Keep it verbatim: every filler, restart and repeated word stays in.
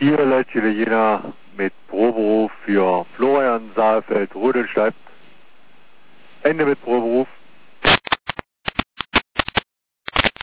Hier Leitstelle Jena mit Proberuf für Florian Saalfeld Rödelstadt. Ende mit Proberuf.